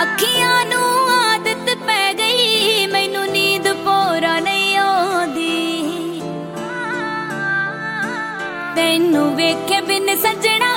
ਅੱਖੀਆਂ ਨੂੰ ਆਦਤ ਪੈ ਗਈ, ਮੈਨੂੰ ਨੀਂਦ ਪੂਰਾ ਨਹੀਂ ਆਉਂਦੀ। ਤੈਨੂੰ ਵੇਖੇ ਬਿਨ ਸੱਜਣਾ